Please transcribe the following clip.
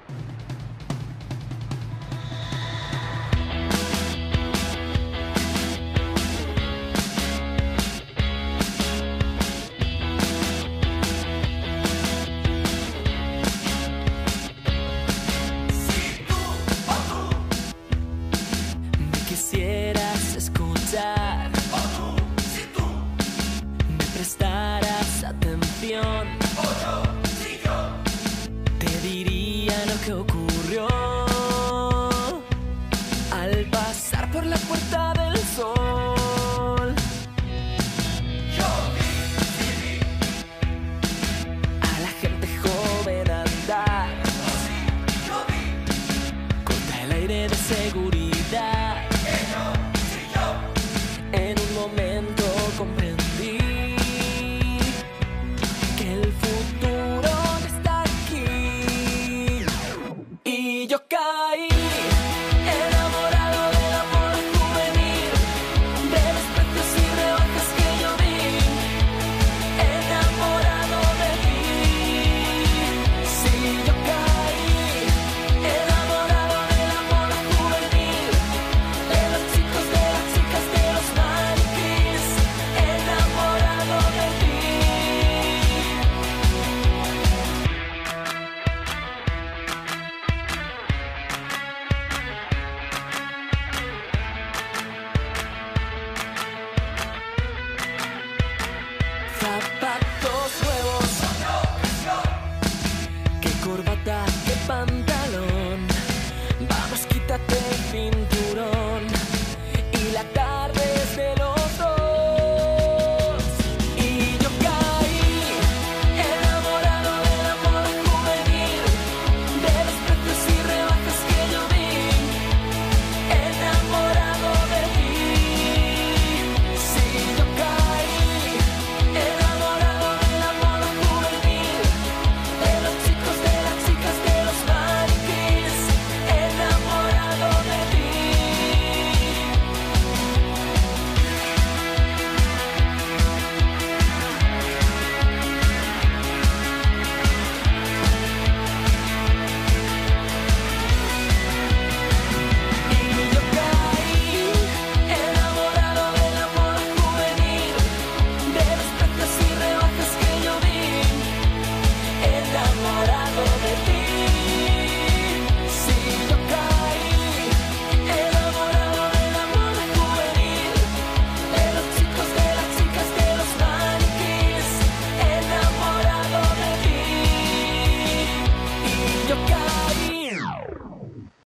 Quisieras escuchar, Si tú, me prestaras atención, si yo, te diría lo que ocurrió al pasar por la puerta del sol. yo vi, A la gente joven andar yo vi, contra el aire de seguridad. En un momento comprendí que el futuro está aquí. Y yo caí enamorado del amor juvenil, de los precios y rebajas que yo vi, enamorado de ti. Sí, yo caí enamorado del amor juvenil, de los chicos, de las chicas, de los maniquís, enamorado de ti. Zapatos nuevos, qué corbata, qué pantalón, vamos, quítate el cinturón, y la tarde es de los dos. Y yo caí enamorado del amor juvenil, de los precios y rebajas que yo vi, enamorado de ti. Sí, yo caí enamorado del amor juvenil, de los chicos, de las chicas, de los maniquís, enamorado de ti. Y yo caí enamorado del amor juvenil, de los precios y rebajas que yo vi, enamorado de ti. Sí, yo caí enamorado del amor juvenil, de los chicos, de las chicas, de los maniquís, enamorado de ti. Y yo caí